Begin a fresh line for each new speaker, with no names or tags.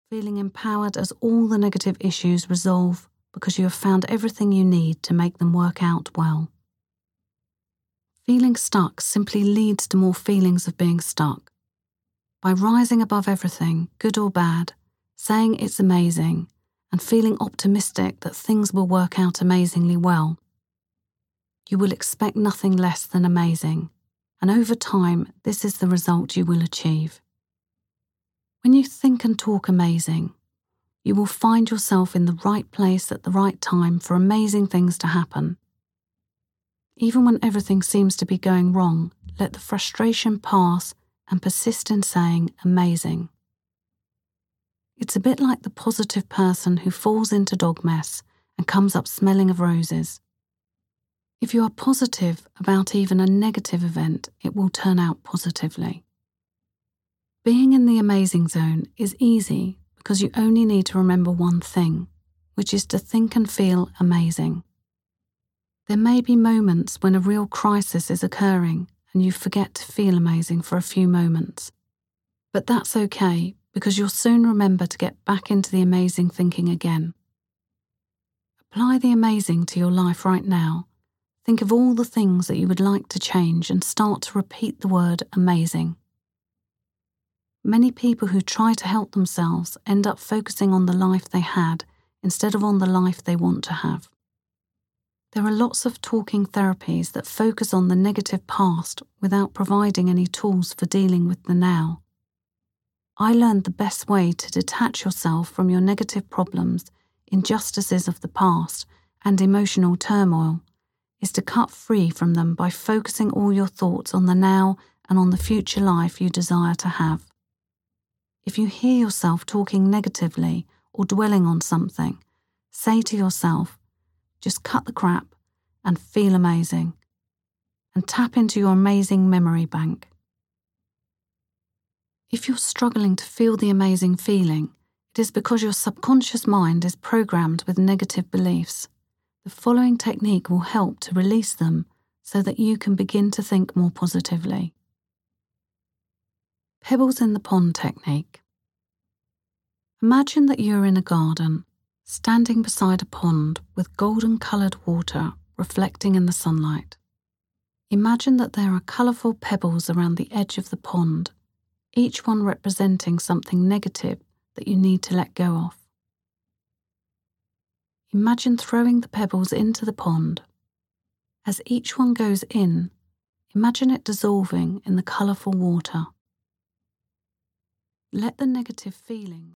feeling empowered as all the negative issues resolve because you have found everything you need to make them work out well. Feeling stuck simply leads to more feelings of being stuck. By rising above everything, good or bad, saying it's amazing, and feeling optimistic that things will work out amazingly well, you will expect nothing less than amazing, and over time, this is the result you will achieve. When you think and talk amazing, you will find yourself in the right place at the right time for amazing things to happen. Even when everything seems to be going wrong, let the frustration pass and persist in saying amazing. It's a bit like the positive person who falls into dog mess and comes up smelling of roses. If you are positive about even a negative event, it will turn out positively. Being in the amazing zone is easy because you only need to remember one thing, which is to think and feel amazing. There may be moments when a real crisis is occurring and you forget to feel amazing for a few moments. But that's okay because you'll soon remember to get back into the amazing thinking again. Apply the amazing to your life right now. Think of all the things that you would like to change and start to repeat the word amazing. Many people who try to help themselves end up focusing on the life they had instead of on the life they want to have. There are lots of talking therapies that focus on the negative past without providing any tools for dealing with the now. I learned the best way to detach yourself from your negative problems, injustices of the past, and emotional turmoil is to cut free from them by focusing all your thoughts on the now and on the future life you desire to have. If you hear yourself talking negatively or dwelling on something, say to yourself, just cut the crap and feel amazing, and tap into your amazing memory bank. If you're struggling to feel the amazing feeling, it is because your subconscious mind is programmed with negative beliefs. The following technique will help to release them so that you can begin to think more positively. Pebbles in the pond technique. Imagine that you're in a garden, standing beside a pond with golden-coloured water reflecting in the sunlight. Imagine that there are colourful pebbles around the edge of the pond, each one representing something negative that you need to let go of. Imagine throwing the pebbles into the pond. As each one goes in, imagine it dissolving in the colourful water. Let the negative feeling